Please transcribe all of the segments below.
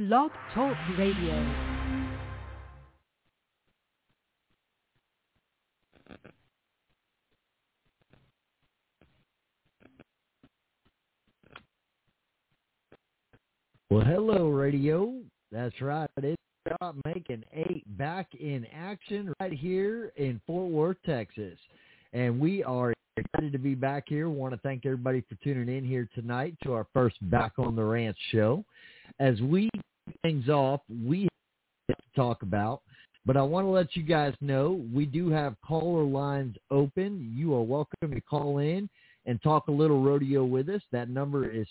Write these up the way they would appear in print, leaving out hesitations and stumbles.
Blog Talk Radio. Well, hello, radio. That's right. It's Making 8 back in action right here in Fort Worth, Texas. And we are excited to be back here. We want to thank everybody for tuning in here tonight to our first Back on the Ranch show. As we kick things off, we have to talk about, but I want to let you guys know we do have caller lines open. You are welcome to call in and talk a little rodeo with us. That number is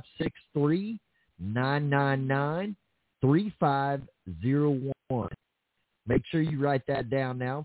563-999-3501. Make sure you write that down now,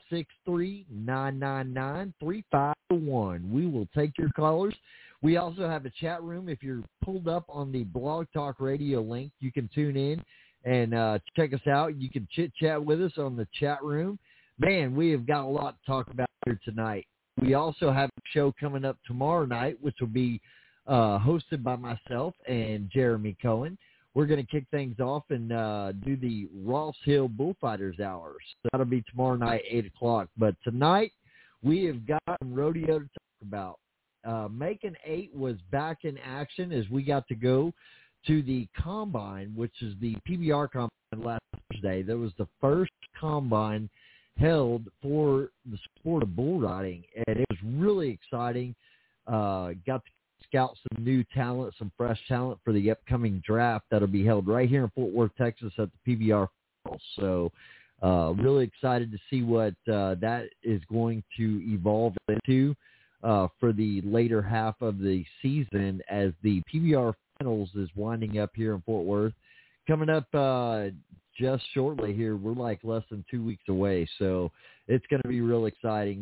563-999-3501. We will take your callers. We also have a chat room. If you're pulled up on the Blog Talk Radio link, you can tune in and check us out. You can chit-chat with us on the chat room. Man, we have got a lot to talk about here tonight. We also have a show coming up tomorrow night, which will be hosted by myself and Jeremy Cohen. We're going to kick things off and do the Ross Hill Bullfighters Hours. So that'll be tomorrow night, 8 o'clock. But tonight, we have got some rodeo to talk about. Making 8 was back in action as we got to go to the Combine, which is the PBR Combine last Thursday. That was the first Combine held for the sport of bull riding, and it was really exciting. Got to scout some new talent, some fresh talent for the upcoming draft that'll be held right here in Fort Worth, Texas at the PBR. So really excited to see what that is going to evolve into for the later half of the season as the PBR Finals is winding up here in Fort Worth. Coming up just shortly here. We're like less than 2 weeks away, so it's going to be real exciting.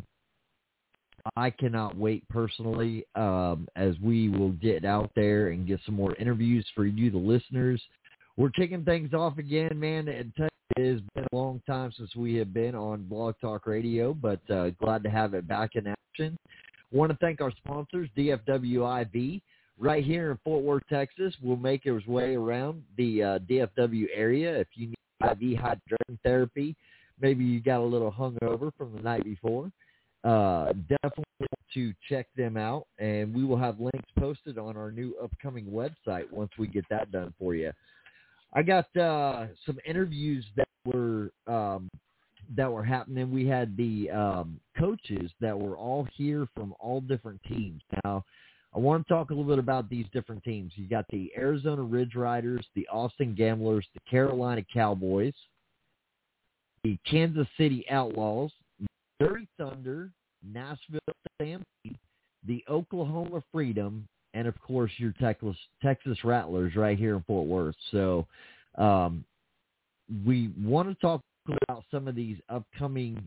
I cannot wait personally as we will get out there and get some more interviews for you, the listeners. We're kicking things off again, man. And it has been a long time since we have been on Blog Talk Radio, but glad to have it back in action. Want to thank our sponsors, DFWIV, right here in Fort Worth, Texas. We'll make his way around the DFW area. If you need IV hydration therapy, maybe you got a little hungover from the night before, definitely to check them out. And we will have links posted on our new upcoming website once we get that done for you. I got some interviews that were happening. We had the coaches that were all here from all different teams. Now, I want to talk a little bit about these different teams. You got the Arizona Ridge Riders, the Austin Gamblers, the Carolina Cowboys, the Kansas City Outlaws, Missouri Thunder, Nashville Stampede, the Oklahoma Freedom, and, of course, your Texas Rattlers right here in Fort Worth. So we want to talk about some of these upcoming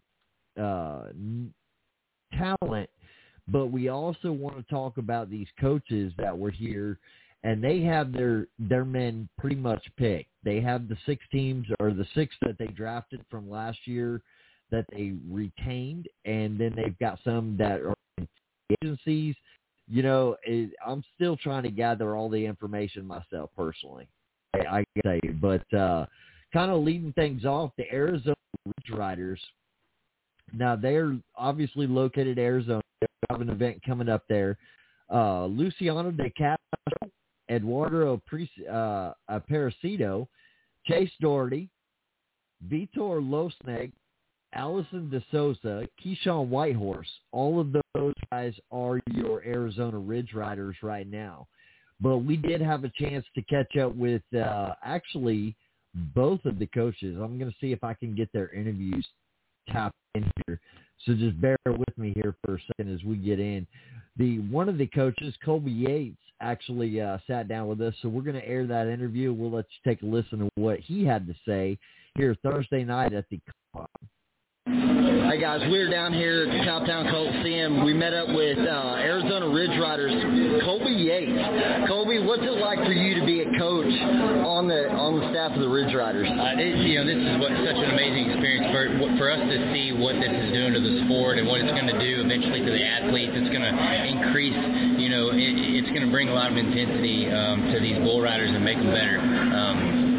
talent, but we also want to talk about these coaches that were here, and they have their men pretty much picked. They have the 6 teams, or the 6 that they drafted from last year that they retained, and then they've got some that are in agencies. You know, I'm still trying to gather all the information myself personally, I can tell you. But kind of leading things off, the Arizona Ridge Riders. Now, they're obviously located in Arizona. They have an event coming up there. Luciano De Castro, Eduardo Aparecido, Chase Doherty, Vitor Losneg, Allison De Souza, Keyshawn Whitehorse. All of those guys are your Arizona Ridge Riders right now. But we did have a chance to catch up with actually both of the coaches. I'm going to see if I can get their interviews tapped in here. So just bear with me here for a second as we get in. One of the coaches, Colby Yates, actually sat down with us. So we're going to air that interview. We'll let you take a listen to what he had to say here Thursday night at the Combine. Hey guys, we're down here at the Cowtown Coliseum. We met up with Arizona Ridge Riders, Colby Yates. Colby, what's it like for you to be a coach on the staff of the Ridge Riders? This is such an amazing experience for us to see what this is doing to the sport and what it's going to do eventually to the athletes. It's going to increase, it's going to bring a lot of intensity to these bull riders and make them better.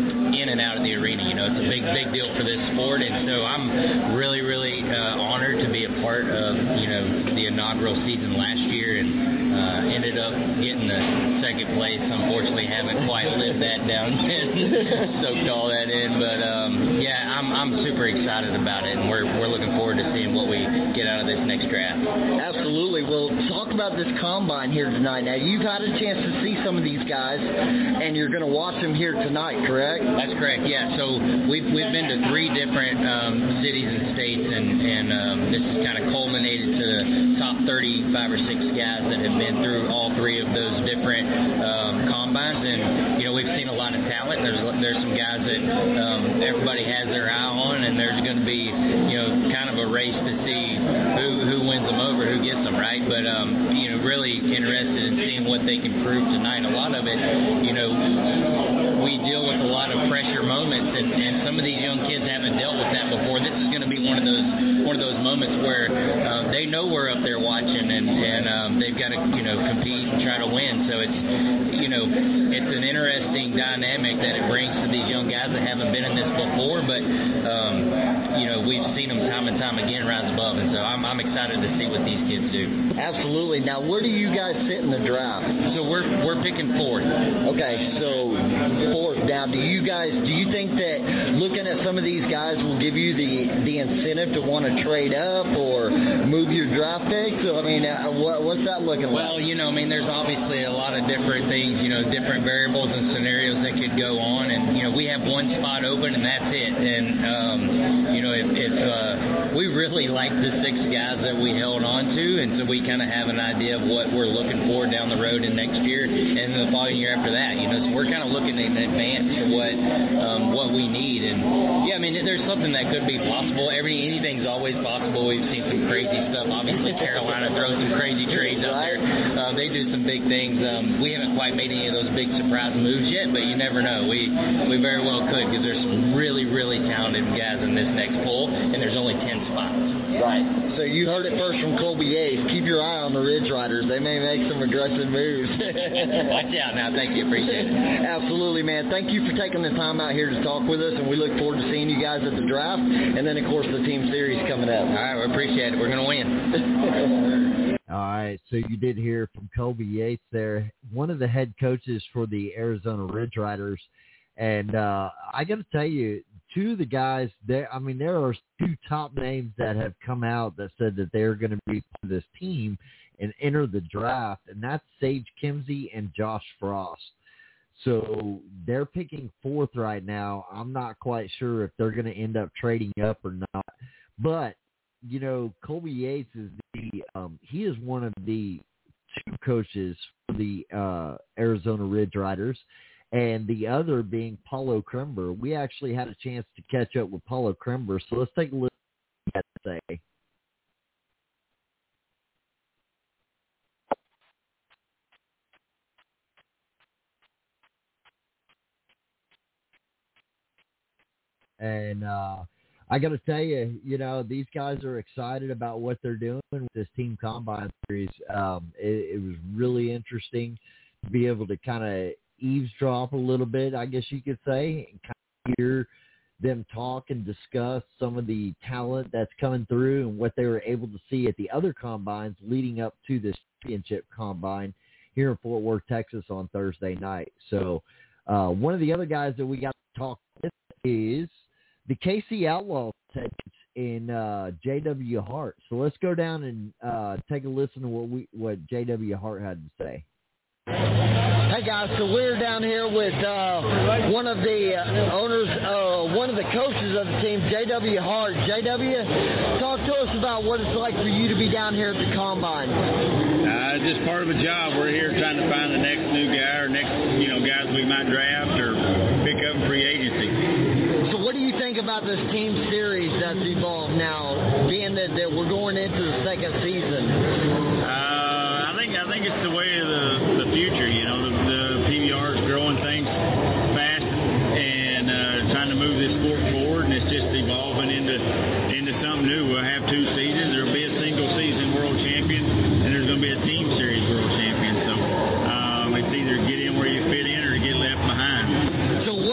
and out of the arena. It's a big deal for this sport, and so I'm really, really honored to be a part of, the inaugural season last year, and ended up getting the second place. Unfortunately, haven't quite lived that down and soaked all that in, but I'm super excited about it, and we're looking forward to seeing what we get out of this next draft. Absolutely. Well, talk about this combine here tonight. Now, you've had a chance to see some of these guys, and you're going to watch them here tonight, correct? That's correct, yeah. So we've been to 3 different cities and states, and this has kind of culminated to the top 35 or 6 guys that have been through all 3 of those different combines, and we've seen a lot of talent. There's some guys that everybody has their eye on, and there's going to be kind of a race to see who wins them over, who gets them, right? But really interested in seeing what they can prove tonight. A lot of it, we deal with a lot of pressure moments, and some of these young kids haven't dealt with that before. This is going to be one of those moments where they know we're up there watching, and they've got to compete and try to win. So it's an interesting dynamic that it brings to these young guys that haven't been in this before, but we've seen them time and time again rise above, and so I'm excited to see what these kids do. Absolutely. Now, where do you guys sit in the draft? So we're picking 4th. Okay, so 4th. Now, do you think that looking at some of these guys will give you the incentive to want to trade up or move your draft pick? So, I mean, what's that looking like? Well, there's obviously a lot of different things, different variables and scenarios that could go on, and we have 1 spot open, and that's it. And if we really like the 6 guys that we held on to, and so we kind of have an idea of what we're looking for down the road in next year and the following year after that. So we're kind of looking in advance to what we need, and there's something that could be possible. Anything's always possible. We've seen some crazy stuff. Obviously, Carolina throws some crazy trades out there. They do some big things. We haven't quite made any of those big surprise moves yet, but you never know. We very well could, because there's some really, really talented guys in this next poll, and there's only 10 spots. Right. So you heard it first from Colby Yates. Keep your eye on the Ridge Riders. They may make some aggressive moves. Watch out now. Thank you. Appreciate it. Absolutely, man. Thank you for taking the time out here to talk with us, and we look forward to seeing you guys at the draft, and then, of course, the team series coming up. All right. We appreciate it. We're going to win. All right, so you did hear from Colby Yates there, one of the head coaches for the Arizona Ridge Riders. And I got to tell you, 2 of the guys, there are 2 top names that have come out that said that they're going to be part of this team and enter the draft, and that's Sage Kimzey and Josh Frost. So they're picking 4th right now. I'm not quite sure if they're going to end up trading up or not. But, Colby Yates is he is one of the 2 coaches for the Arizona Ridge Riders, and the other being Paulo Krember. We actually had a chance to catch up with Paulo Krember, so let's take a look at what he had to say. And I got to tell you, these guys are excited about what they're doing with this Team Combine Series. It was really interesting to be able to kind of eavesdrop a little bit, I guess you could say, and kind of hear them talk and discuss some of the talent that's coming through and what they were able to see at the other combines leading up to this championship combine here in Fort Worth, Texas on Thursday night. So one of the other guys that we got to talk with is the KC Outlaws in J.W. Hart. So let's go down and take a listen to what J.W. Hart had to say. Hey guys, so we're down here with one of the owners, one of the coaches of the team, J.W. Hart. J.W., talk to us about what it's like for you to be down here at the Combine. Just part of a job. We're here trying to find the next new guy or next, guys we might draft or pick up in free agency. So what do you think about this team series that's evolved now, being that we're going into the second season? I think it's the way of the future. The PBR is growing things fast and trying to move this sport forward, and it's just evolving into something new. We'll have 2 seasons. There'll be a single season world champion, and there's going to be a team series world champion. So it's either get in where you fit in or get left behind. So what are the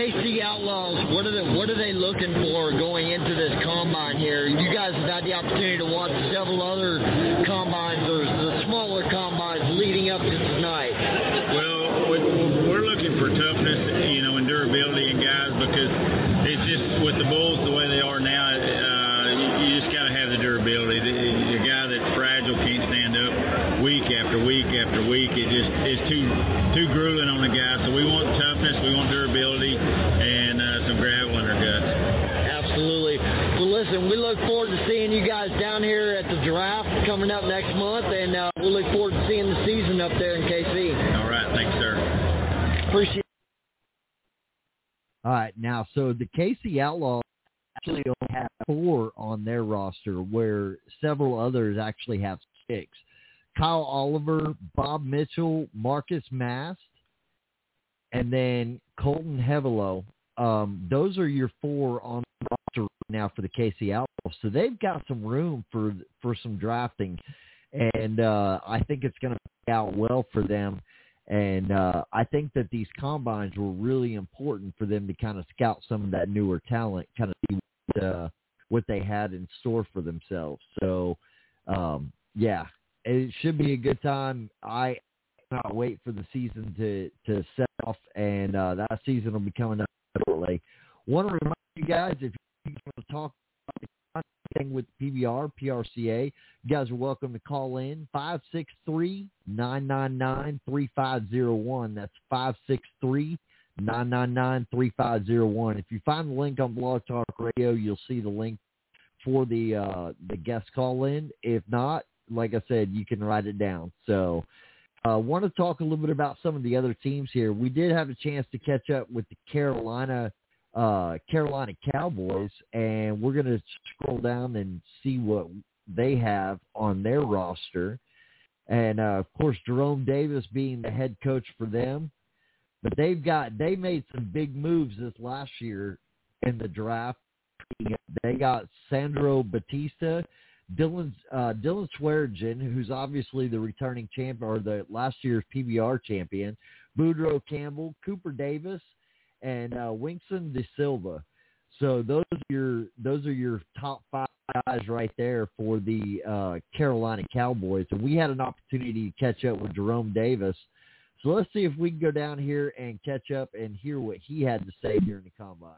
KC Outlaws, what are they looking for going into this combine here? You guys have had the opportunity to watch several other combines or the smaller combines leading up to tonight. Well, we're looking for toughness, and durability in guys, because it's just with the bulls the way they are now. You just got to have the durability. The guy that's fragile can't stand up week after week after week. It's too grueling on the guy. So we want toughness, we want durability, and some gravel in their guts. Absolutely. Well, listen, we look forward to seeing you guys down here at the draft coming up next month, and we look forward to seeing the season up there in KC. All right, thanks, sir. Appreciate it. All right, now, so the KC Outlaws actually only have 4 on their roster, where several others actually have 6. Kyle Oliver, Bob Mitchell, Marcus Mast, and then Colton Hevelo. Those are your 4 on the roster now for the KC Outlaws. So they've got some room for some drafting, and I think it's going to work out well for them. And I think that these combines were really important for them to kind of scout some of that newer talent, kind of see what they had in store for themselves. So, yeah, it should be a good time. I cannot wait for the season to set off, and that season will be coming up shortly. Want to remind you guys, if you want to talk about anything with PBR, PRCA, you guys are welcome to call in 563-999-3501. That's 563-999-3501. If you find the link on Blog Talk Radio, you'll see the link for the guest call in. If not, like I said, you can write it down. So I want to talk a little bit about some of the other teams here. We did have a chance to catch up with the Carolina Cowboys, and we're going to scroll down and see what they have on their roster. And, of course, Jerome Davis being the head coach for them. But they made some big moves this last year in the draft. They got Sandro Batista, Dylan Swearinger, who's obviously the returning champion or the last year's PBR champion, Boudreaux Campbell, Cooper Davis, and Winston De Silva. So those are your top 5 guys right there for the Carolina Cowboys. And we had an opportunity to catch up with Jerome Davis. So let's see if we can go down here and catch up and hear what he had to say during the combine.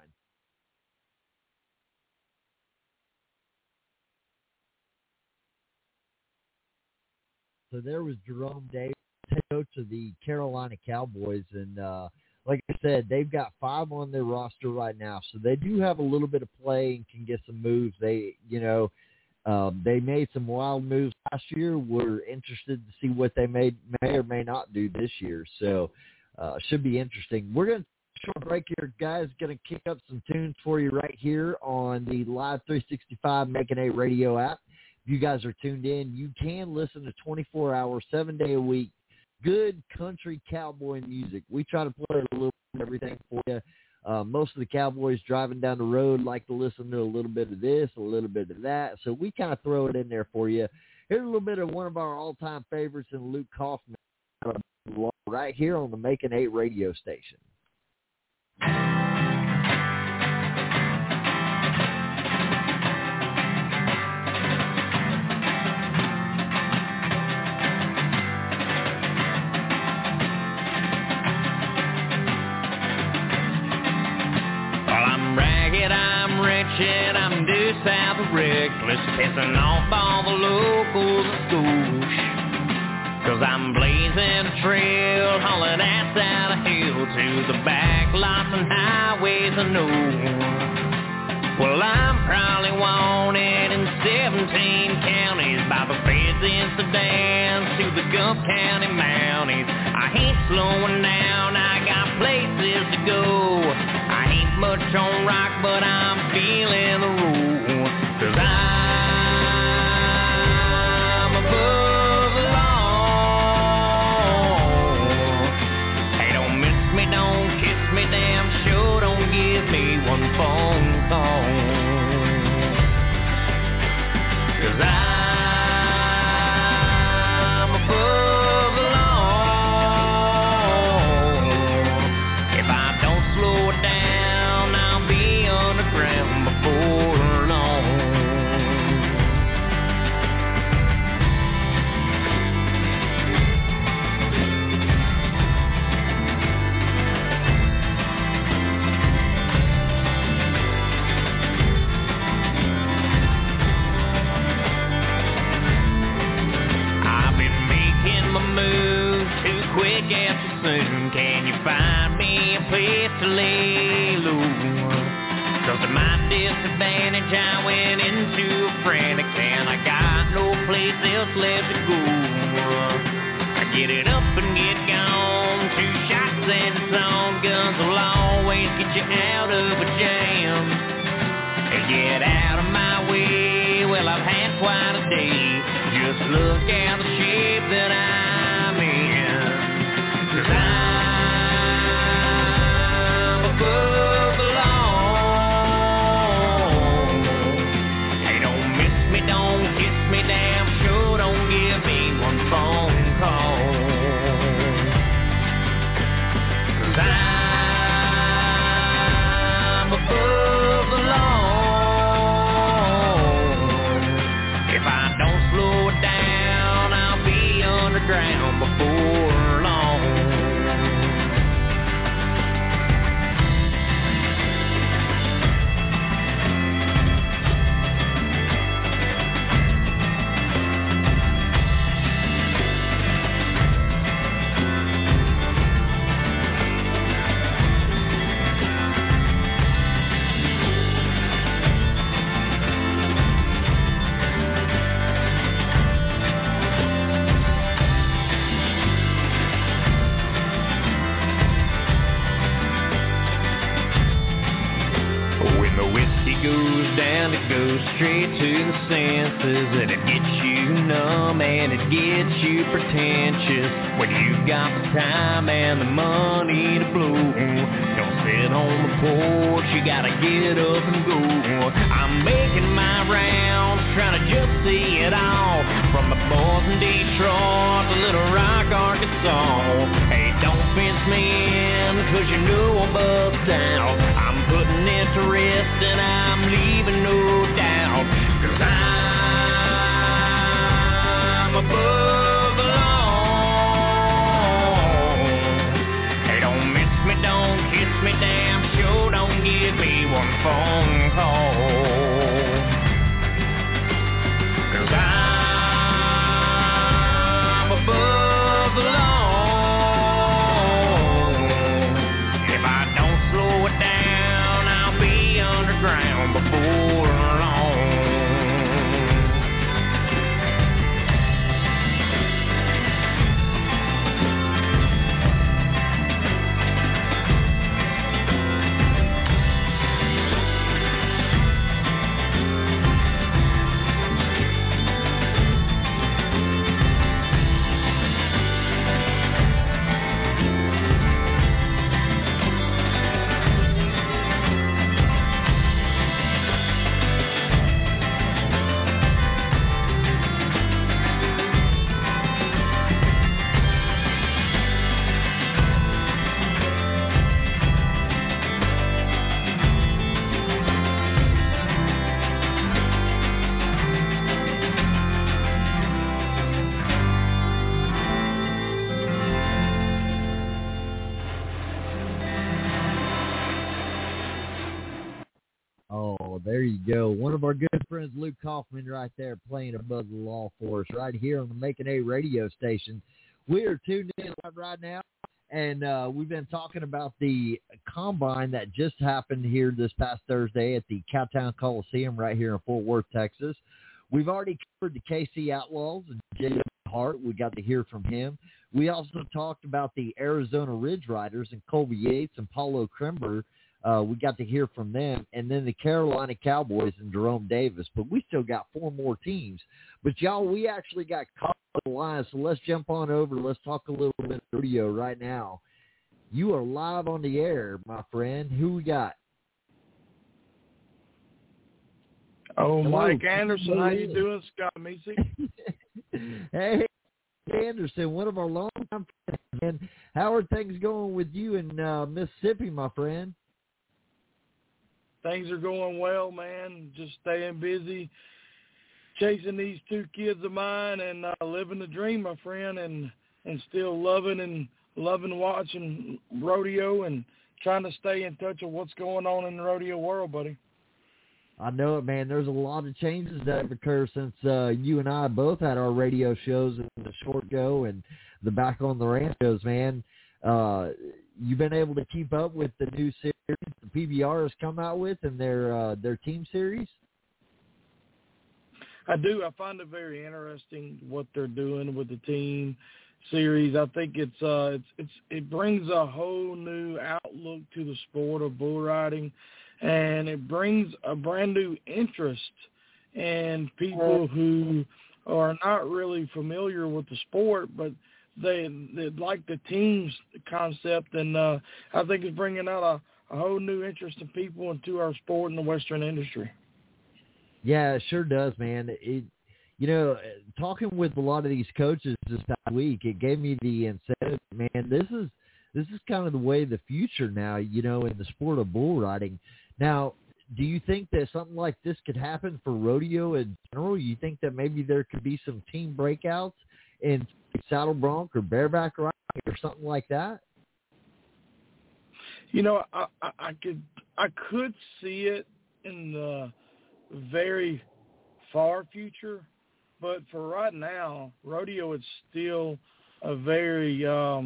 So there was Jerome Davis, head coach of the Carolina Cowboys, and like I said, they've got 5 on their roster right now, so they do have a little bit of play and can get some moves. They made some wild moves last year. We're interested to see what they may or may not do this year. So should be interesting. We're going to take a short break here, guys. Going to kick up some tunes for you right here on the Live 365 Making 8 radio app. If you guys are tuned in, you can listen to 24-hour, 7-day-a-week good country cowboy music. We try to play a little bit of everything for you. Most of the cowboys driving down the road like to listen to a little bit of this, a little bit of that. So we kind of throw it in there for you. Here's a little bit of one of our all-time favorites in Luke Kaufman right here on the Making 8 radio station. I'm wretched, I'm due south of reckless, pissing off all the locals of Scoosh. 'Cause I'm blazing a trail, hauling ass out of hell to the back lots and highways I know. Well, I'm probably wanted in 17 counties by the feds in Sedan to the Gulf County Mounties. I ain't slowing down, I got places to go. I ain't much on rock, but I'm feeling the roll. 'Cause I'm above the law. Hey, don't miss me, don't kiss me, damn sure don't give me one phone call. 'Cause I'm above the law. If I don't slow it down, to lay low. 'Cause to my disadvantage I went into a frantic, and I got no place else left to go. I get it up and get gone, 2 shots and it's on. Guns will always get you out of a jam. Hey, get out of my way, well I've had quite a day. Just look at the shape that I'm in. 'Cause I'm above the law. Hey, don't miss me, don't kiss me, damn sure don't give me one phone call. 'Cause I'm above the law. If I don't slow it down, I'll be underground before long. When the whiskey goes down, it goes straight to the senses, and it gets you numb and it gets you pretentious. When you've got the time and the money to blow, don't sit on the porch, you gotta get up and go. I'm making my rounds, trying to just see it all, from the boys in Detroit to Little Rock, Arkansas. Hey, don't fence me in, 'cause you know I'm buzzed out. I'm putting it to rest and I'm leaving no doubt. 'Cause I'm above the law. Hey, don't miss me, don't kiss me, damn sure don't give me one phone call. 'Cause I'm above the law. If I don't slow it down, I'll be underground before long. Oh, there you go. One of our good friends, Luke Kaufman, right there playing Above the Law for us right here on the Making A radio station. We are tuned in right now, and we've been talking about the combine that just happened here this past Thursday at the Cowtown Coliseum right here in Fort Worth, Texas. We've already covered the KC Outlaws and Jay Hart. We got to hear from him. We also talked about the Arizona Ridge Riders and Colby Yates and Paulo Krember. We got to hear from them, and then the Carolina Cowboys and Jerome Davis. But we still got 4 more teams. But, y'all, we actually got caught on the line, so let's jump on over. Let's talk a little bit of radio right now. You are live on the air, my friend. Who we got? Oh, Hello. Mike Anderson. How you doing, Scott Meese? Hey, Anderson, one of our longtime friends. And how are things going with you in Mississippi, my friend? Things are going well, man. Just staying busy, chasing these 2 kids of mine, and living the dream, my friend, and still loving watching rodeo and trying to stay in touch with what's going on in the rodeo world, buddy. I know it, man. There's a lot of changes that have occurred since you and I both had our radio shows in the Short Go and the Back on the Ranch shows, man. you been able to keep up with the new series the PBR has come out with and their team series? I do. I find it very interesting what they're doing with the team series. I think it brings a whole new outlook to the sport of bull riding, and it brings a brand new interest in people who are not really familiar with the sport, but they like the teams concept, and I think it's bringing out a whole new interest in people into our sport in the Western industry. Yeah, it sure does, man. Talking with a lot of these coaches this past week, it gave me the incentive, man. This is kind of the way of the future now, in the sport of bull riding. Now, do you think that something like this could happen for rodeo in general? You think that maybe there could be some team breakouts in saddle bronc or bareback riding or something like that? I could see it in the very far future, but for right now, rodeo is still a very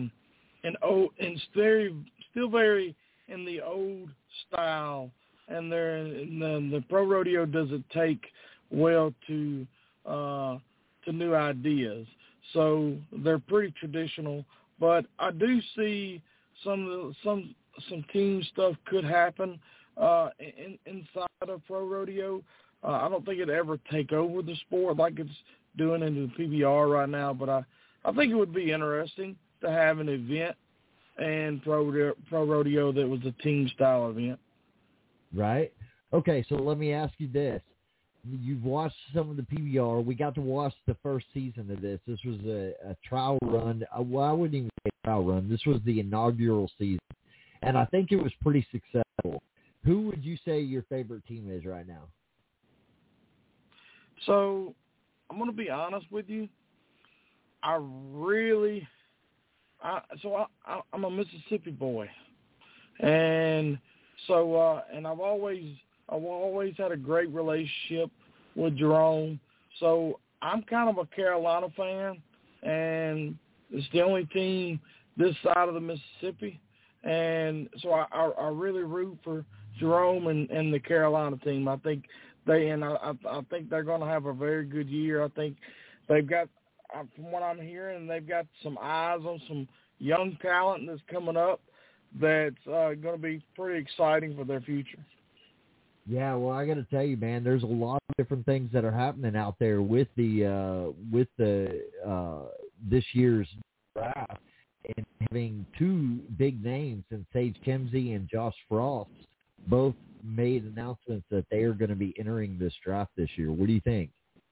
still very in the old style, and the pro rodeo doesn't take well to new ideas, so they're pretty traditional. But I do see some team stuff could happen inside of pro rodeo. I don't think it'd ever take over the sport like it's doing into the PBR right now, but I think it would be interesting to have an event in pro rodeo that was a team style event. Right. Okay, so let me ask you this. You've watched some of the PBR. We got to watch the first season of this. This was a trial run. Well, I wouldn't even say trial run. This was the inaugural season, and I think it was pretty successful. Who would you say your favorite team is right now? So I'm going to be honest with you. I'm a Mississippi boy, and so I've always had a great relationship with Jerome. So I'm kind of a Carolina fan, and it's the only team this side of the Mississippi, and so I really root for Jerome and the Carolina team. I think I think they're going to have a very good year. I think they've got, from what I'm hearing, they've got some eyes on some young talent that's coming up that's going to be pretty exciting for their future. Yeah, well, I got to tell you, man, there's a lot of different things that are happening out there with the this year's draft, and having two big names in Sage Kimzey and Josh Frost, both made announcements that they are going to be entering this draft this year. What do you think?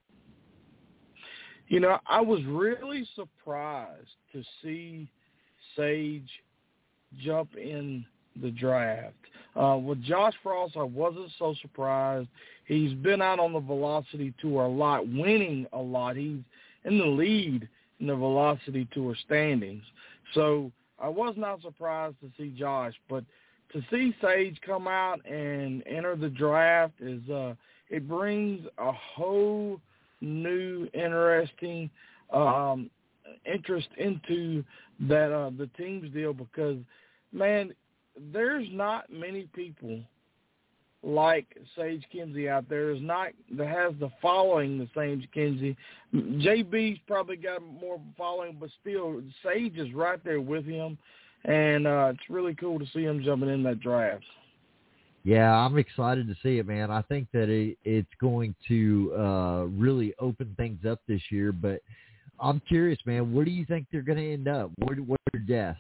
I was really surprised to see Sage jump in the draft. With Josh Frost, I wasn't so surprised. He's been out on the Velocity Tour a lot, winning a lot. He's in the lead in the Velocity Tour standings. So I was not surprised to see Josh, but to see Sage come out and enter the draft it brings a whole new interesting interest into that the team's deal, because, man, there's not many people like Sage Kimzey out there. That has the following the Sage Kimzey. JB's probably got more following, but still, Sage is right there with him, and it's really cool to see him jumping in that draft. Yeah, I'm excited to see it, man. I think that it's going to really open things up this year, but I'm curious, man, where do you think they're going to end up? What are your guess?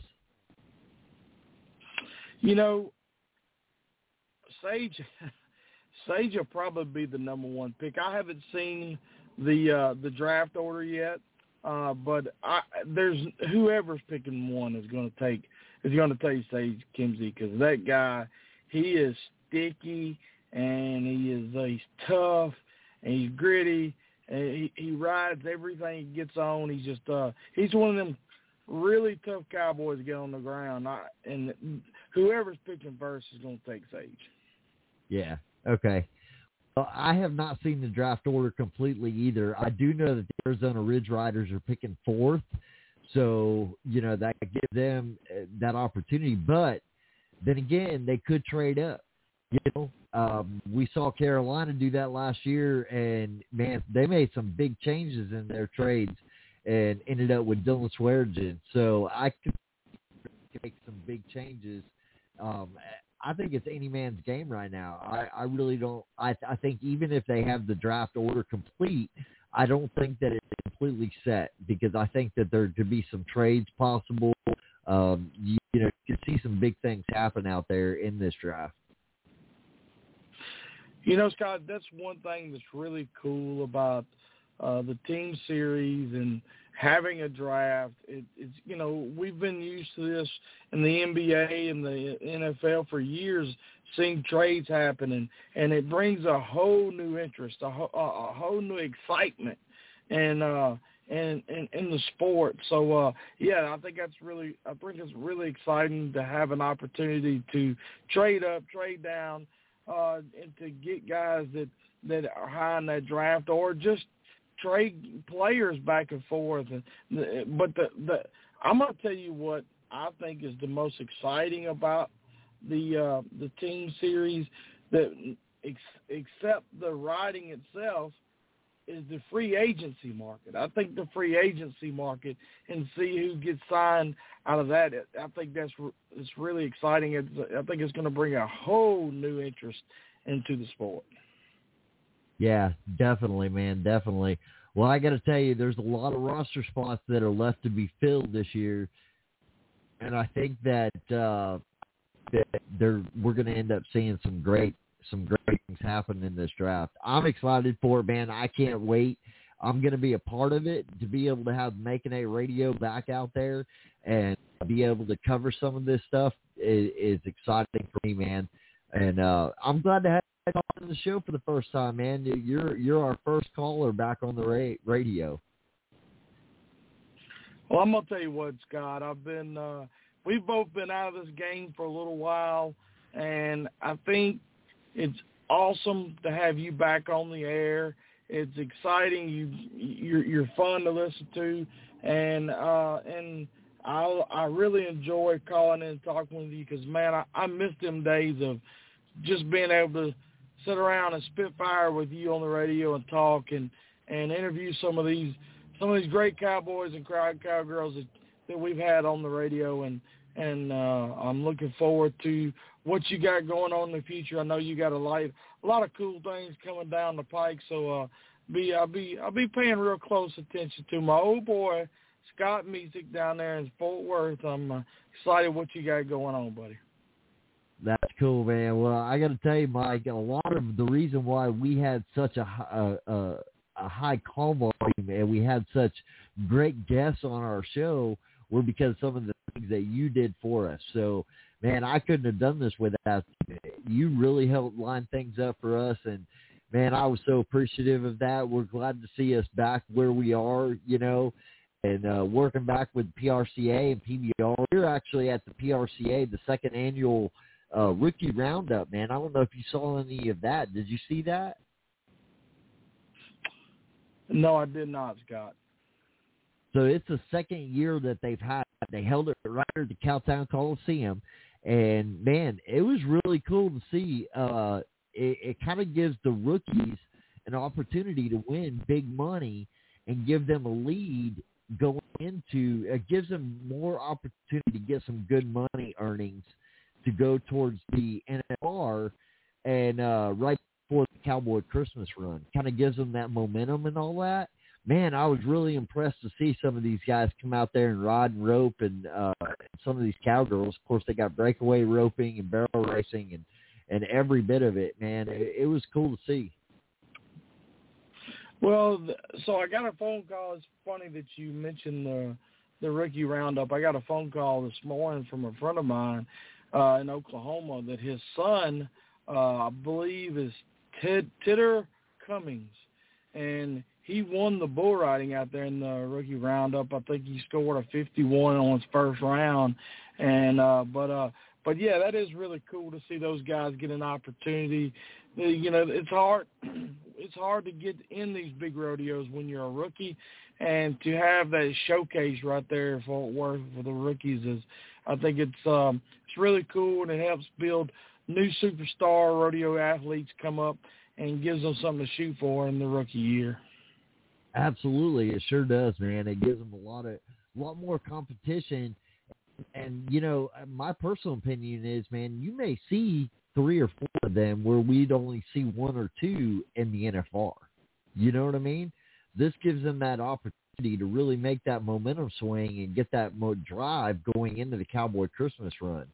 Sage will probably be the number one pick. I haven't seen the draft order yet, but there's whoever's picking one is going to take Sage Kimzey, because that guy, he is sticky, and he's tough, and he's gritty, and he rides everything he gets on. He's just he's one of them really tough cowboys to get on the ground. And whoever's picking first is going to take Sage. Yeah. Okay. Well, I have not seen the draft order completely either. I do know that the Arizona Ridge Riders are picking fourth. So, that gives them that opportunity. But then again, they could trade up. We saw Carolina do that last year, and, man, they made some big changes in their trades and ended up with Dylan Swearinger. So I could make some big changes. I think it's any man's game right now. I really don't. I think even if they have the draft order complete, I don't think that it's completely set, because I think that there could be some trades possible. You could see some big things happen out there in this draft. Scott, that's one thing that's really cool about the team series and having a draft. It's we've been used to this in the NBA and the NFL for years, seeing trades happen, and it brings a whole new interest, a whole new excitement, and in the sport. So I think it's really exciting to have an opportunity to trade up, trade down, and to get guys that are high in that draft, or just trade players back and forth. But I'm going to tell you what I think is the most exciting about the team series, that except the writing itself, is the free agency market. I think the free agency market, and see who gets signed out of that, I think it's really exciting. I think it's going to bring a whole new interest into the sport. Yeah, definitely, man, definitely. Well, I got to tell you, there's a lot of roster spots that are left to be filled this year, and I think that we're going to end up seeing some great things happen in this draft. I'm excited for it, man. I can't wait. I'm going to be a part of it. To be able to have Making A Radio back out there and be able to cover some of this stuff is exciting for me, man. And I'm glad to have you on the show for the first time, man. You're our first caller back on the radio. Well, I'm gonna tell you what, Scott. We've both been out of this game for a little while, and I think it's awesome to have you back on the air. It's exciting. You're fun to listen to, and I really enjoy calling in and talking with you, because, man, I miss them days of just being able to sit around and spit fire with you on the radio and talk and interview some of these great cowboys and cowgirls that we've had on the radio, and I'm looking forward to what you got going on in the future. I know you got a lot of cool things coming down the pike, so I'll be paying real close attention to my old boy Scott Music down there in Fort Worth. I'm excited what you got going on, buddy. That's cool, man. Well, I got to tell you, Mike, a lot of the reason why we had such a high call volume and we had such great guests on our show were because some of the things that you did for us. So, man, I couldn't have done this without you. You really helped line things up for us, and, man, I was so appreciative of that. We're glad to see us back where we are, and working back with PRCA and PBR. We're actually at the PRCA, the second annual Rookie Roundup, man. I don't know if you saw any of that. Did you see that? No, I did not, Scott. So it's the second year that they've had. They held it right at the Cowtown Coliseum, and, man, it was really cool to see. It kind of gives the rookies an opportunity to win big money and give them a lead going into. It gives them more opportunity to get some good money earnings to go towards the NFR and right before the Cowboy Christmas run. Kind of gives them that momentum and all that. Man, I was really impressed to see some of these guys come out there and ride and rope, and some of these cowgirls. Of course, they got breakaway roping and barrel racing and every bit of it, man. It was cool to see. Well, so I got a phone call. It's funny that you mentioned the Rookie Roundup. I got a phone call this morning from a friend of mine in Oklahoma that his son, I believe, is Titter Cummings, and he won the bull riding out there in the Rookie Roundup. I think he scored a 51 on his first round, and but yeah, that is really cool to see those guys get an opportunity. It's hard it's hard to get in these big rodeos when you're a rookie, and to have that showcase right there in Fort Worth for the rookies is, I think it's really cool, and it helps build new superstar rodeo athletes come up and gives them something to shoot for in the rookie year. Absolutely, it sure does, man. It gives them a lot more competition. And, you know, my personal opinion is, man, you may see 3 or 4 of them where we'd only see 1 or 2 in the NFR. You know what I mean? This gives them that opportunity to really make that momentum swing and get that drive going into the Cowboy Christmas run.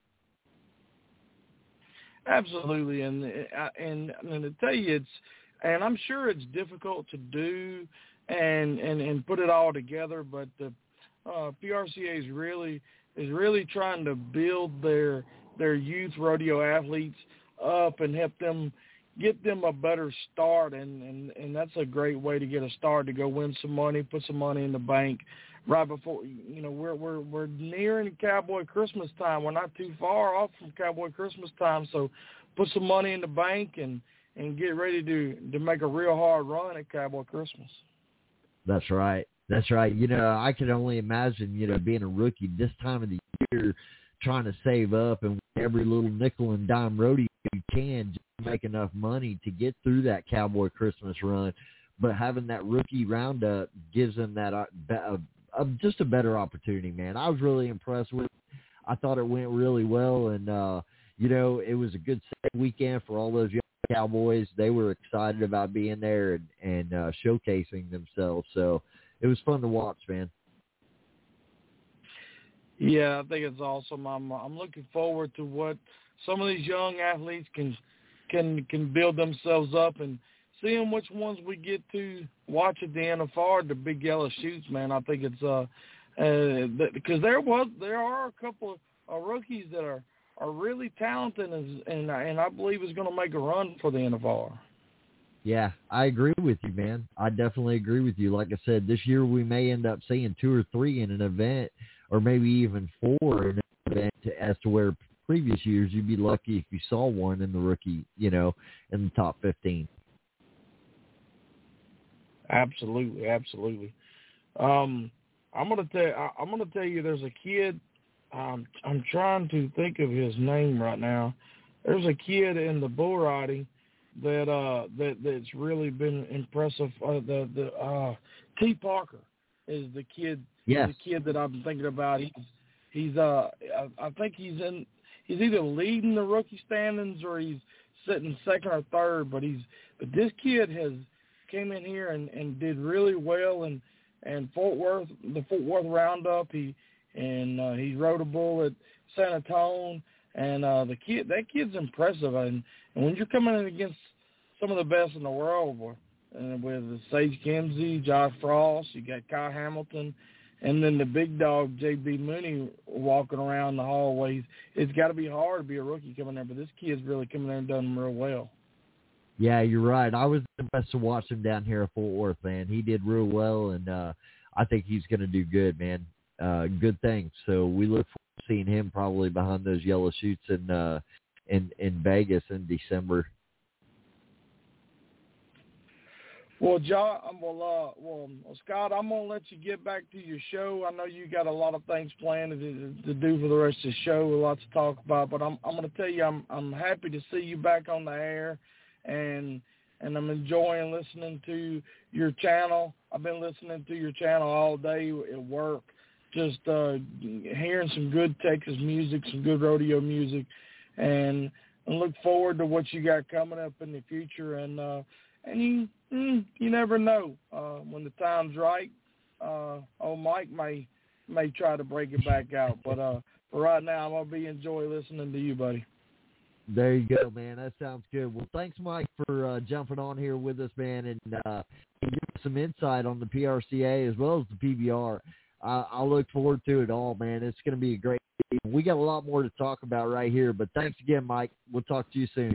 Absolutely, and to tell you, and I'm sure it's difficult to do and put it all together, but the PRCA is really trying to build their youth rodeo athletes up and help them get them a better start, and that's a great way to get a start, to go win some money, put some money in the bank right before, you know, we're nearing Cowboy Christmas time. We're not too far off from Cowboy Christmas time, so put some money in the bank and get ready to make a real hard run at Cowboy Christmas. That's right. That's right. You know, I can only imagine, you know, being a rookie this time of the year, trying to save up and win every little nickel and dime rodeo you can just to make enough money to get through that Cowboy Christmas run. But having that rookie roundup gives them that just a better opportunity, man. I was really impressed with it. I thought it went really well, and, you know, it was a good weekend for all those young Cowboys. They were excited about being there and showcasing themselves. So it was fun to watch, man. Yeah, I think it's awesome. I'm looking forward to what some of these young athletes can build themselves up, and seeing which ones we get to watch at the NFR, the Big Yellow Chutes, man. I think it's because there are a couple of rookies that are really talented, and I believe is going to make a run for the NFR. Yeah, I agree with you, man. I definitely agree with you. Like I said, this year we may end up seeing 2 or 3 in an event, or maybe even 4 in an event, as to where previous years you'd be lucky if you saw one in the rookie, you know, in the top 15. Absolutely. I'm gonna tell you, there's a kid. I'm trying to think of his name right now. There's a kid in the bull riding that's really been impressive. T. Parker is the kid. Yes. The kid that I'm thinking about. I think he's either leading the rookie standings or he's sitting second or third. But this kid has came in here and did really well, and the Fort Worth Roundup. He rode a bull at San Antonio, and that kid's impressive. And when you're coming in against some of the best in the world, with Sage Kimsey, Josh Frost, you got Kyle Hamilton, and then the big dog J.B. Mooney walking around the hallways, it's got to be hard to be a rookie coming there. But this kid's really coming there and done real well. Yeah, you're right. I was impressed to watch him down here at Fort Worth, man. He did real well, and I think he's going to do good, man. Good things. So we look forward to seeing him probably behind those yellow chutes in Vegas in December. Well, Scott, I'm gonna let you get back to your show. I know you got a lot of things planned to do for the rest of the show, lots to talk about. But I'm gonna tell you, I'm happy to see you back on the air, and I'm enjoying listening to your channel. I've been listening to your channel all day at work, just hearing some good Texas music, some good rodeo music, and look forward to what you got coming up in the future. And you never know when the time's right. Old Mike may try to break it back out, but for right now, I'm gonna enjoy listening to you, buddy. There you go, man. That sounds good. Well, thanks, Mike, for jumping on here with us, man, and giving us some insight on the PRCA as well as the PBR. I look forward to it all, man. It's going to be a great season. We got a lot more to talk about right here, but thanks again, Mike. We'll talk to you soon.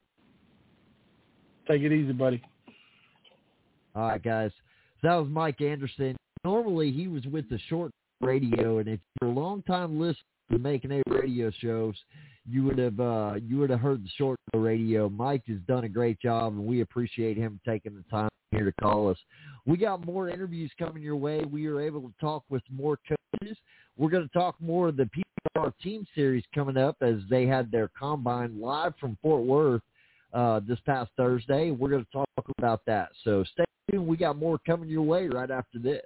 Take it easy, buddy. All right, guys. So that was Mike Anderson. Normally, he was with the Short Radio, and if you're a long-time listener to Making A radio shows, you would have heard the Short Radio. Mike has done a great job, and we appreciate him taking the time here to call us. We got more interviews coming your way. We are able to talk with more coaches. We're going to talk more of the PBR Team Series coming up as they had their combine live from Fort Worth this past Thursday. We're going to talk about that. So stay tuned. We got more coming your way right after this.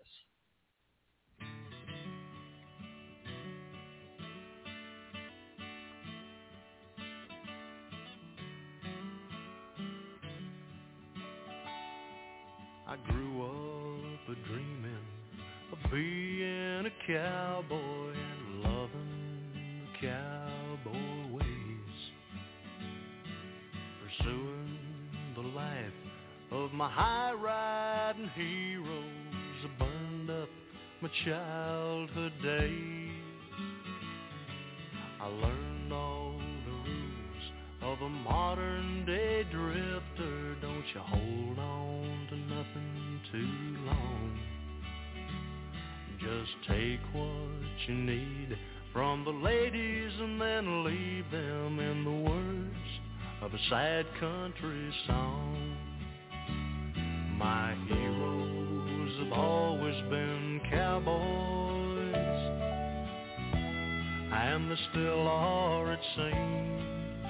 I grew up a-dreaming of being a cowboy and loving the cowboy ways, pursuing the life of my high-riding heroes. I burned up my childhood days. I learned all the rules of a modern-day drifter. Don't you hold on to nothing too long. Just take what you need from the ladies and then leave them in the words of a sad country song. My heroes have always been cowboys, and they still are, it seems,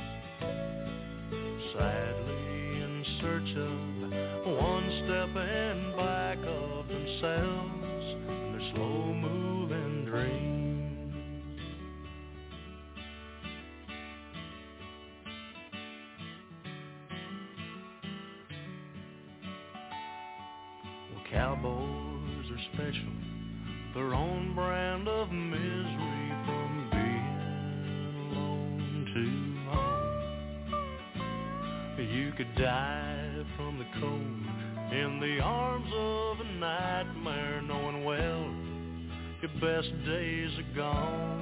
sadly in search of one step in back of themselves and their slow-moving dreams. Well, cowboys are special, their own brand of misery from being alone too long. You could die from the cold in the arms of a nightmare, knowing well your best days are gone.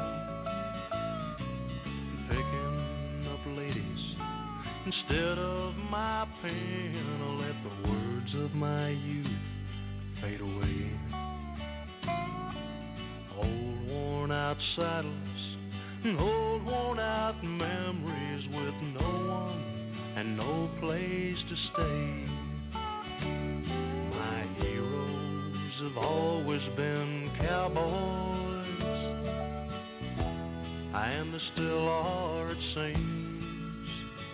Picking up ladies instead of my pen, I let the words of my youth fade away. Old worn out saddles and old worn out memories with no one and no place to stay. My heroes have always been cowboys, and they still are, it seems,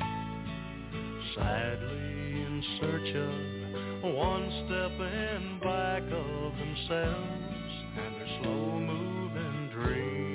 sadly in search of one step in back of themselves and their slow-moving dreams.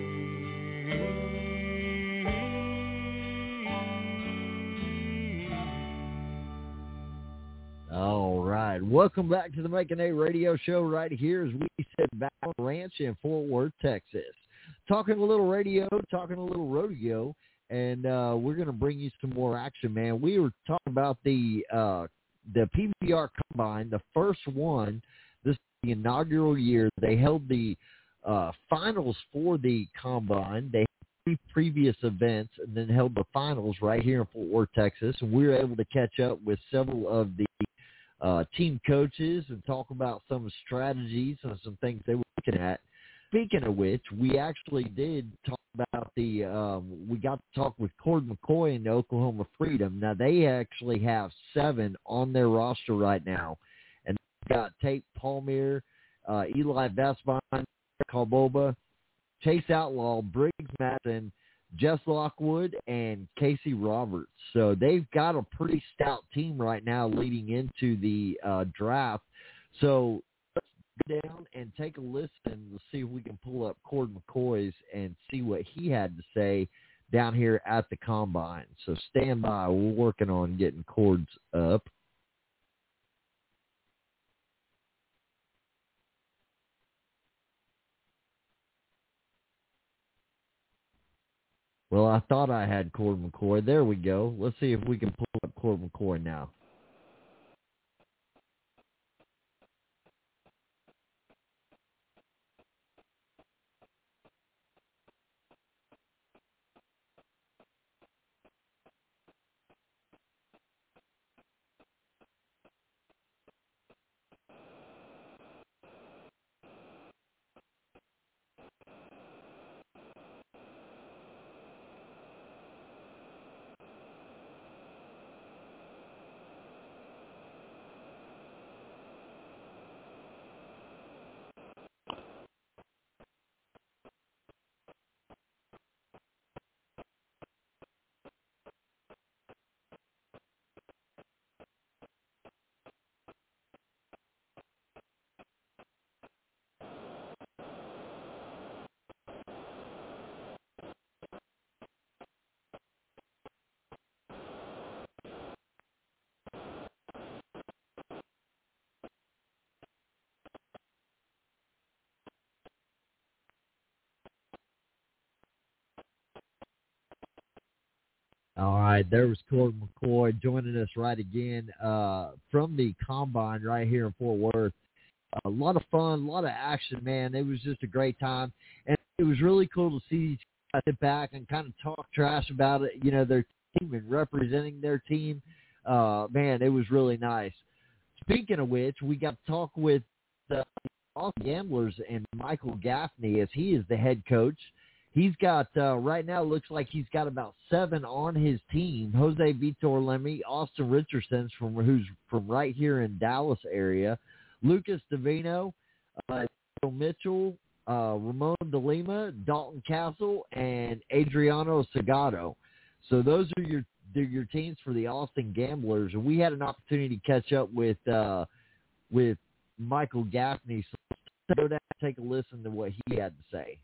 All right. Welcome back to the Making A Radio Show right here as we sit back on the ranch in Fort Worth, Texas. Talking a little radio, talking a little rodeo, and we're going to bring you some more action, man. We were talking about the PBR Combine, the first one, this is the inaugural year. They held the finals for the Combine. They had 3 previous events and then held the finals right here in Fort Worth, Texas. And we were able to catch up with several of the team coaches and talk about some strategies and some things they were looking at. Speaking of which, we actually did talk about we got to talk with Cord McCoy and the Oklahoma Freedom. Now, they actually have 7 on their roster right now. And they've got Tate Palmier, Eli Vesbine, Calboba, Chase Outlaw, Briggs Madison, Jess Lockwood, and Casey Roberts. So they've got a pretty stout team right now leading into the draft. So let's go down and take a listen. Let's see if we can pull up Cord McCoy's and see what he had to say down here at the Combine. So stand by. We're working on getting Cord's up. Well, I thought I had Cord McCoy. There we go. Let's see if we can pull up Cord McCoy now. All right, there was Corey McCoy joining us right again from the Combine right here in Fort Worth. A lot of fun, a lot of action, man. It was just a great time. And it was really cool to see these guys sit back and kind of talk trash about it, you know, their team and representing their team. Man, it was really nice. Speaking of which, we got to talk with the Austin Gamblers and Michael Gaffney as he is the head coach. He's got, right now, looks like he's got about 7 on his team. Jose Vitor Lemmy, Austin Richardson, who's from right here in Dallas area, Lucas Davino, Joe Mitchell, Ramon De Lima, Dalton Castle, and Adriano Sagado. So those are your teams for the Austin Gamblers. And we had an opportunity to catch up with Michael Gaffney. So let's go down and take a listen to what he had to say.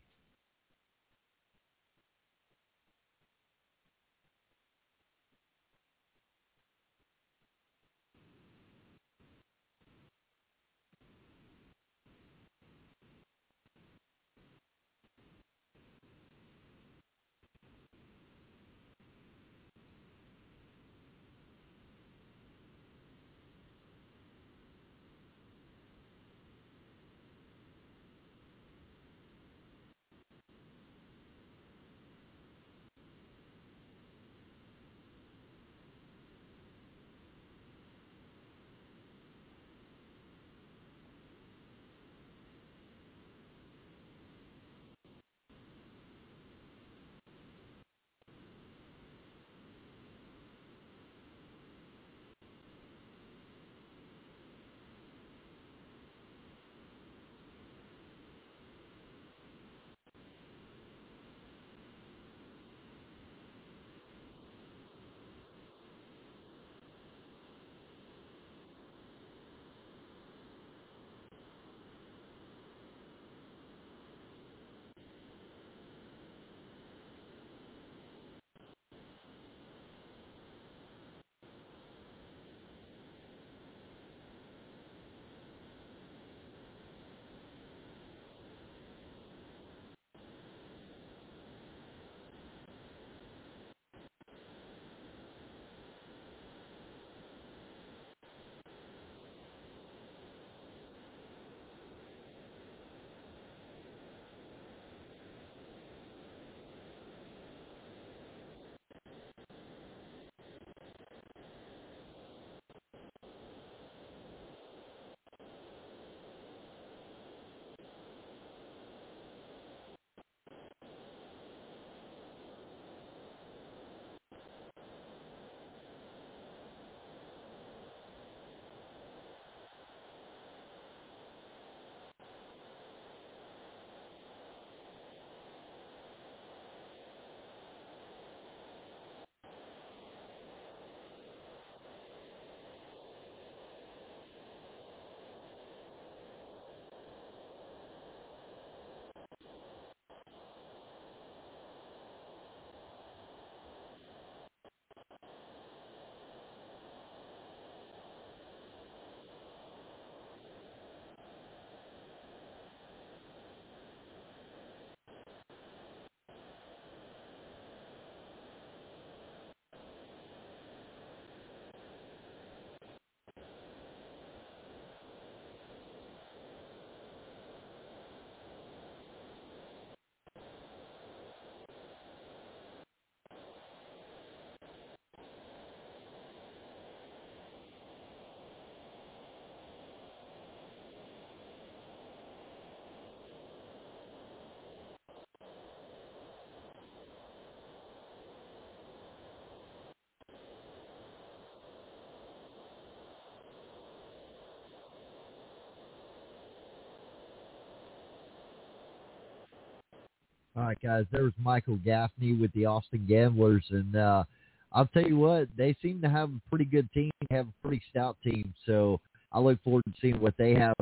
All right, guys, there was Michael Gaffney with the Austin Gamblers, and I'll tell you what, they seem to have a pretty good team, have a pretty stout team. So I look forward to seeing what they have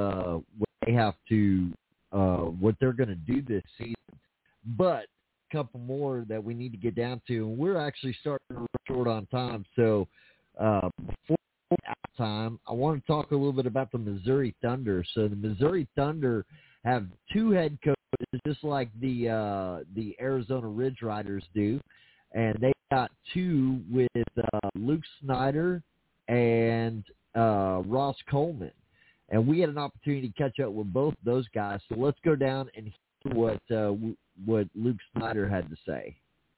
what they're going to do this season. But a couple more that we need to get down to, and we're actually starting to run short on time. So before time, I want to talk a little bit about the Missouri Thunder. So the Missouri Thunder have 2 head coaches, just like the Arizona Ridge Riders do. and they got 2 with Luke Snyder and Ross Coleman. And we had an opportunity to catch up with both those guys. So let's go down and hear what Luke Snyder had to say.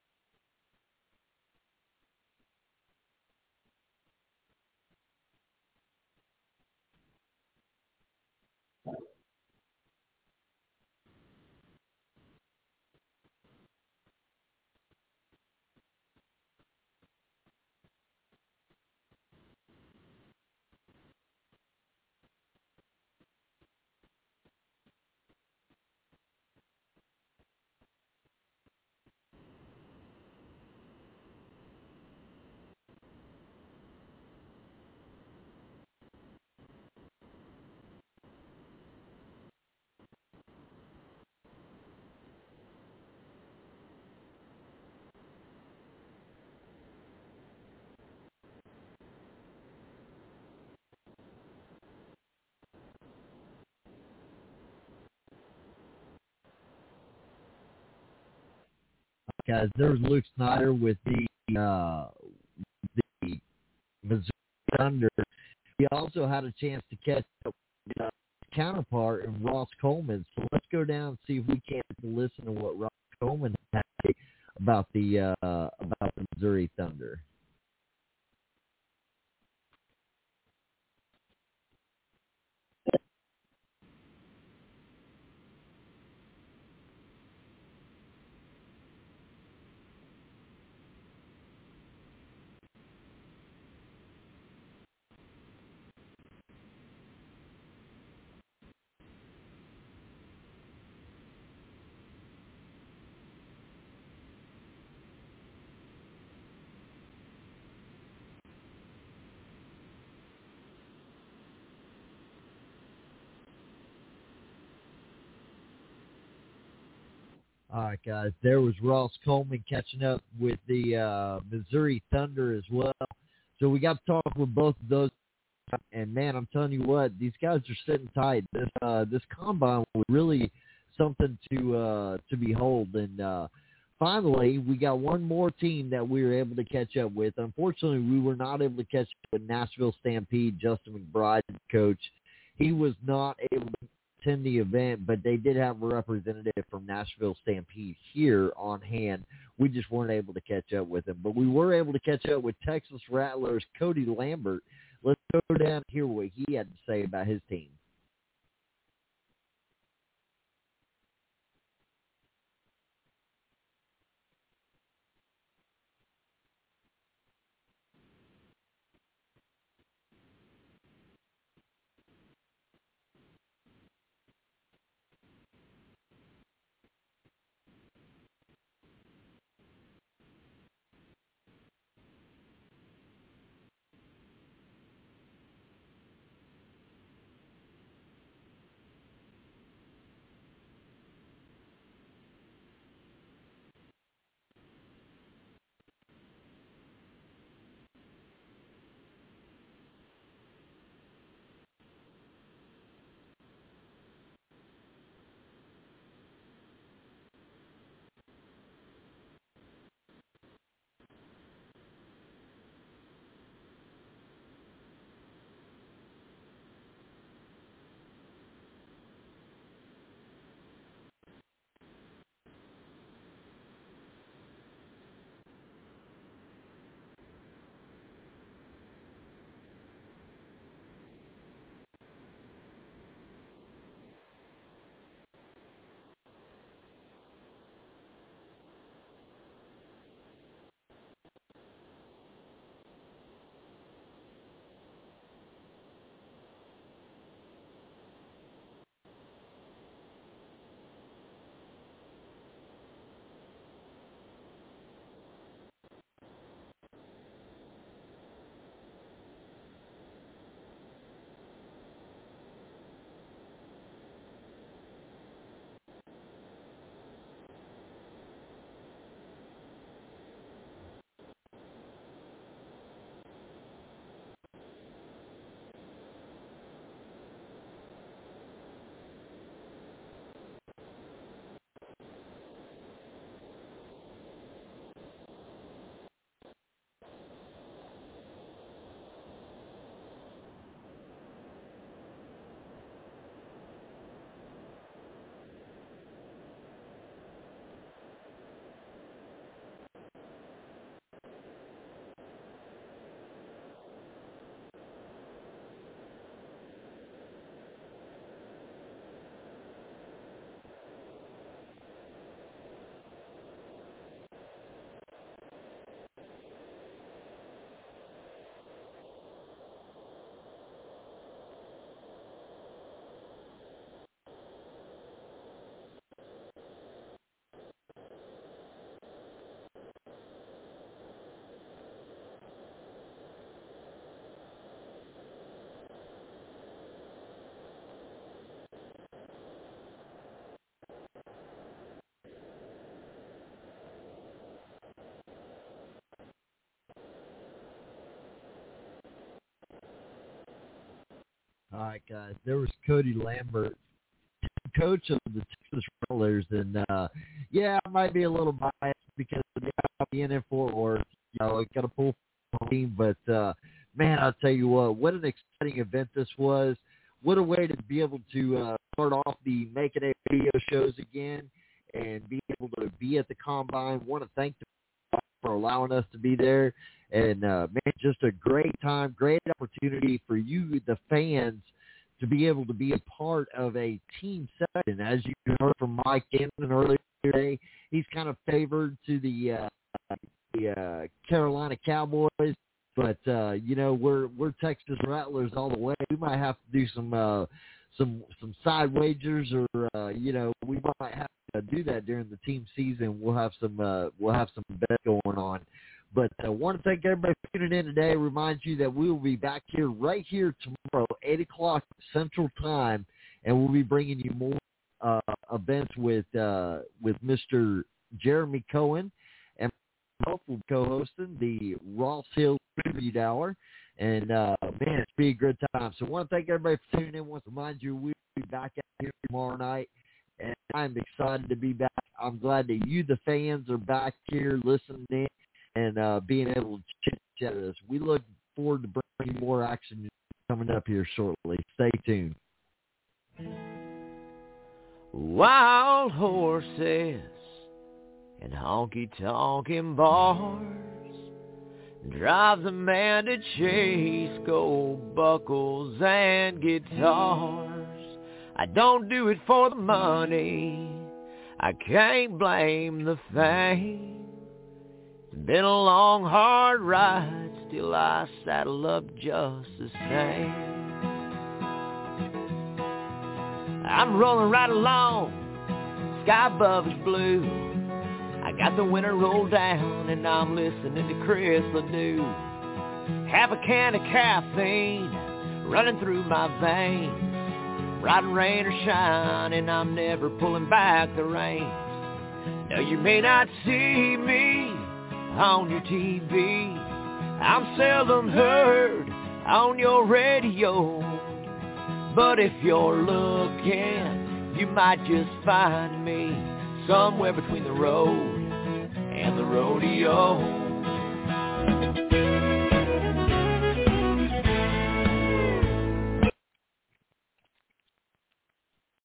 Guys, there's Luke Snyder with the Missouri Thunder. We also had a chance to catch up with his counterpart in Ross Coleman. So let's go down and see if we can listen to what Ross Coleman had to say about the Missouri Thunder. All right, guys, there was Ross Coleman catching up with the Missouri Thunder as well. So we got to talk with both of those. And, man, I'm telling you what, these guys are sitting tight. This combine was really something to behold. And finally, we got one more team that we were able to catch up with. Unfortunately, we were not able to catch up with Nashville Stampede. Justin McBride, coach, he was not able to attend the event, but they did have a representative from Nashville Stampede here on hand. We just weren't able to catch up with him, but we were able to catch up with Texas Rattlers' Cody Lambert. Let's go down and hear what he had to say about his team. All right, guys. There was Cody Lambert, coach of the Texas Rattlers, and I might be a little biased because being in Fort Worth, I got to pull for the team. But man, I'll tell you what an exciting event this was. What a way to be able to start off the Make It A video shows again and be able to be at the Combine. Want to thank them for allowing us to be there. And, man, just a great time, great opportunity for you, the fans, to be able to be a part of a team session. As you heard from Mike Gannon earlier today, he's kind of favored to the Carolina Cowboys. But, we're Texas Rattlers all the way. We might have to do some side wagers or, we might have to do that during the team season. We'll have some bets going on. But I want to thank everybody for tuning in today. Remind you that we will be back here right here tomorrow, 8 o'clock Central Time, and we'll be bringing you more events with Mr. Jeremy Cohen. And we'll be co-hosting the Ross Hill Tribute Hour. And, man, it's been a good time. So I want to thank everybody for tuning in. I want to remind you we'll be back out here tomorrow night. And I'm excited to be back. I'm glad that you, the fans, are back here listening in and being able to chit-chat with us. We look forward to bringing more action coming up here shortly. Stay tuned. Wild horses and honky-tonkin' bars drives a man to chase gold buckles and guitars. I don't do it for the money, I can't blame the fame. It's been a long, hard ride, still I saddle up just the same. I'm rolling right along, sky above is blue. I got the winter rolled down and I'm listening to Chris Ledoux. Half a can of caffeine running through my veins. Riding rain or shine and I'm never pulling back the reins. Now you may not see me on your TV, I'm seldom heard on your radio, but if you're looking, you might just find me somewhere between the road and the rodeo.